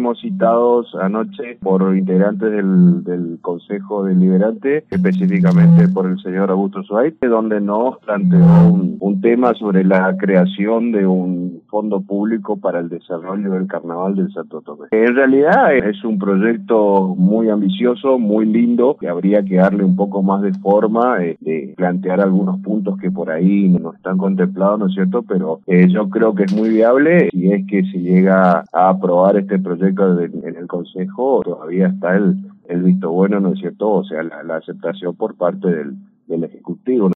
fuimos citados anoche por integrantes del Consejo Deliberante, específicamente por el señor Augusto Zuaite, donde nos planteó un tema sobre la creación de un fondo público para el desarrollo del Carnaval del Santo Tomé. En realidad es un proyecto muy ambicioso, muy lindo, que habría que darle un poco más de forma, de plantear algunos puntos que por ahí no están contemplados, ¿no es cierto? Pero yo creo que es muy viable. Si es que se llega a aprobar este proyecto en el Consejo, todavía está el visto bueno, ¿no es cierto? O sea, la aceptación por parte del Ejecutivo.